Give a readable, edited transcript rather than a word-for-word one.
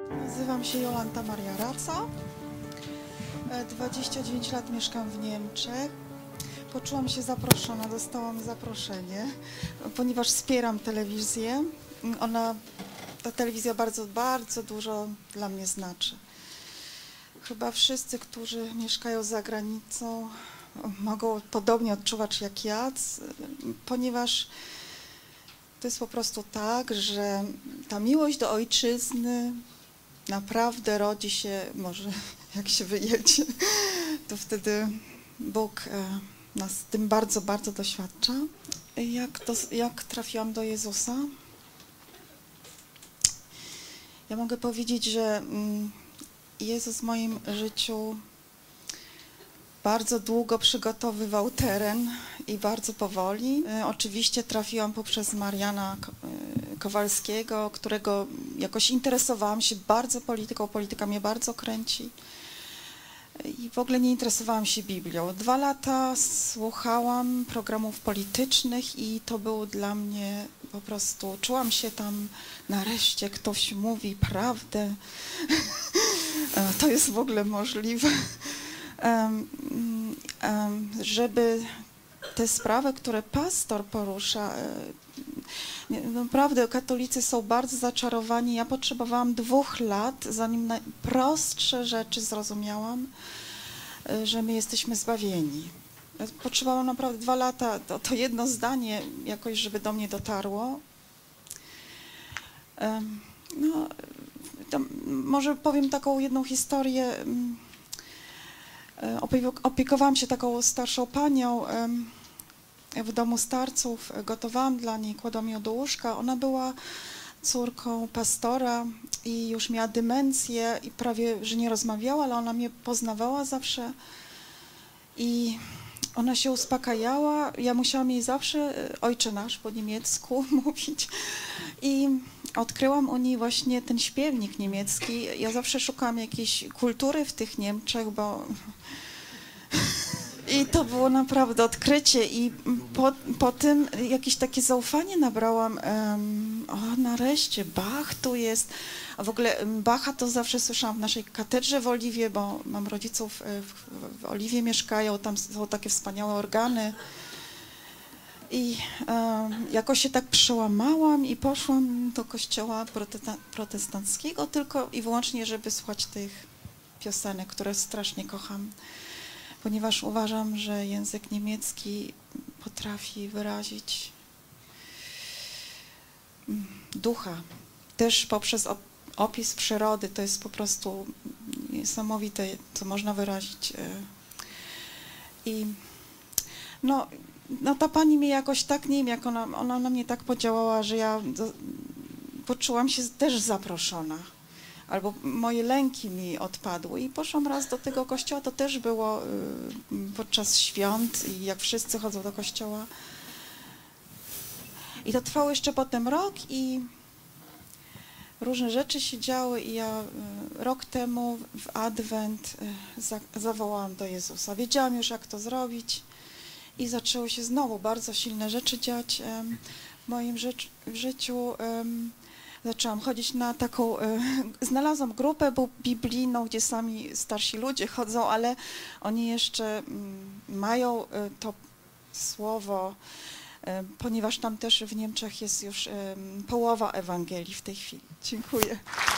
Nazywam się Jolanta Maria Raca. 29 lat mieszkam w Niemczech. Poczułam się zaproszona, dostałam zaproszenie, ponieważ wspieram telewizję. Ta telewizja bardzo dużo dla mnie znaczy. Chyba wszyscy, którzy mieszkają za granicą, mogą podobnie odczuwać jak ja, ponieważ to jest po prostu tak, że ta miłość do ojczyzny naprawdę rodzi się, może jak się wyjedzie, to wtedy Bóg nas tym bardzo doświadcza. Jak trafiłam do Jezusa? Ja mogę powiedzieć, że Jezus w moim życiu bardzo długo przygotowywał teren i bardzo powoli. Oczywiście trafiłam poprzez Mariana Kowalskiego, którego jakoś interesowałam się bardzo polityką. Polityka mnie bardzo kręci. I w ogóle nie interesowałam się Biblią. 2 lata słuchałam programów politycznych i to było dla mnie po prostu, czułam się tam, nareszcie ktoś mówi prawdę. To jest w ogóle możliwe. Żeby te sprawy, które pastor porusza, naprawdę katolicy są bardzo zaczarowani. Ja potrzebowałam 2 lat, zanim najprostsze rzeczy zrozumiałam, że my jesteśmy zbawieni. Potrzebowałam naprawdę 2 lata, to jedno zdanie jakoś, żeby do mnie dotarło. No, może powiem taką jedną historię. Opiekowałam się taką starszą panią w domu starców, gotowałam dla niej, kładłam ją do łóżka. Ona była córką pastora i już miała demencję i prawie, że nie rozmawiała, ale ona mnie poznawała zawsze i ona się uspokajała. Ja musiałam jej zawsze Ojcze Nasz po niemiecku mówić i odkryłam u niej właśnie ten śpiewnik niemiecki. Ja zawsze szukałam jakiejś kultury w tych Niemczech, bo i to było naprawdę odkrycie i po tym jakieś takie zaufanie nabrałam. Nareszcie Bach tu jest. A w ogóle Bacha to zawsze słyszałam w naszej katedrze w Oliwie, bo mam rodziców w Oliwie mieszkają, tam są takie wspaniałe organy. I jakoś się tak przełamałam i poszłam do kościoła protestanckiego tylko i wyłącznie, żeby słuchać tych piosenek, które strasznie kocham. Ponieważ uważam, że język niemiecki potrafi wyrazić ducha. Też poprzez opis przyrody, to jest po prostu niesamowite, co można wyrazić. I no ta pani mnie jakoś tak, nie wiem, jak ona na mnie tak podziałała, że ja poczułam się też zaproszona. Albo moje lęki mi odpadły i poszłam raz do tego kościoła, to też było podczas świąt i jak wszyscy chodzą do kościoła. I to trwało jeszcze potem rok i różne rzeczy się działy i ja rok temu w Adwent zawołałam do Jezusa. Wiedziałam już, jak to zrobić i zaczęły się znowu bardzo silne rzeczy dziać w moim życiu. Zaczęłam chodzić na taką, znalazłam grupę biblijną, gdzie sami starsi ludzie chodzą, ale oni jeszcze mają to słowo, ponieważ tam też w Niemczech jest już połowa Ewangelii w tej chwili. Dziękuję.